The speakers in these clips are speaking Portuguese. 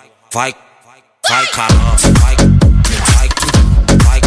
vai, vai caramba, vai, vai, vai,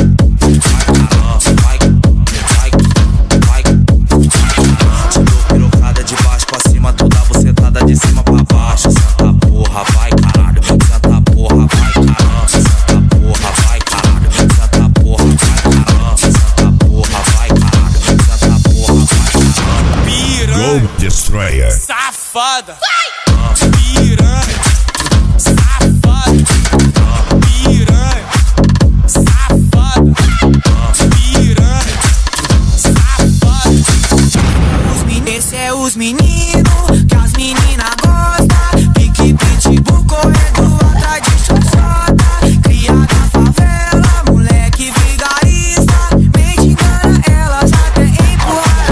vai, te dou pirocada de baixo pra cima, toda bucetada de cima pra baixo. Senta porra, vai caralho, senta porra, vai caramba, senta porra, vai caralho, senta porra, vai caramba, senta porra, vai caralho, senta porra, vai caramba. Piranha, Gold Destroyer, safada, piranha, safada, piranha, safada, piranha, safada. Esse é os meninos que as meninas gostam. Pique, pitbull, correndo atrás de xoxota. Cria da favela, moleque vigarista. Mente engana elas até empurrar.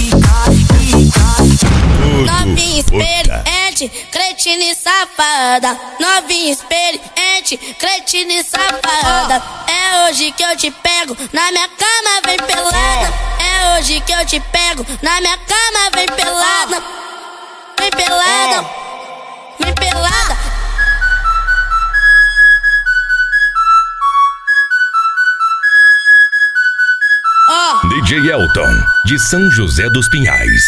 Novinha experiente, cretina e safada. Novinha experiente, cretina e safada. É hoje que eu te pego, na minha cama vem pelada. É hoje que eu te pego, na minha cama vem pelada. Vem pelada, vem pelada. DJ Elton, de São José dos Pinhais.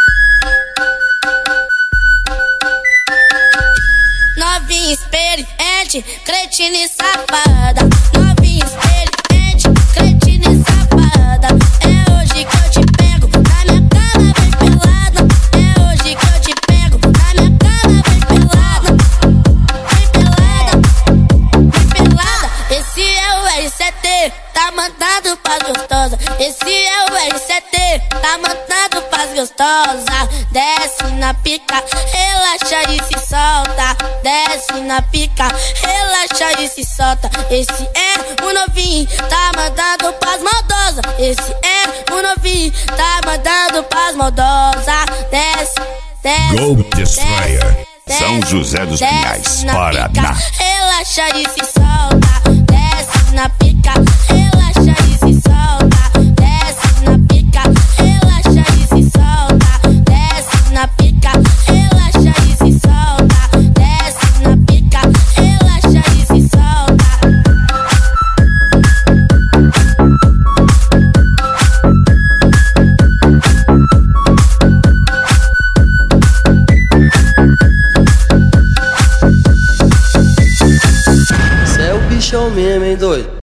Novinha experiente, cretina e safada. Novinha experiente, cretina e safada. É hoje que eu te pego, na minha cama vem pelada. É hoje que eu te pego, na minha cama vem pelada. Vem pelada, vem pelada. Esse é o R7, tá mandando pras gostosa. Esse é o R7, tá mandando pras gostosa. Desce na pica, relaxa e se solta. Desce na pica, relaxa e se solta. Esse é o novinho, tá mandando pras maldosas. Esse é o novinho, tá mandando pras maldosas. Desce, desce, Gold Destroyer, desce, São José dos desce Pinhais, na Paraná. pica, relaxa e se solta. Desce na pica, relaxa e se solta. Desce na pica, relaxa e se solta. Desce na pica, relaxa e se solta. Desce na pica, relaxa e se solta. Cê é o bichão mesmo, hein, doido?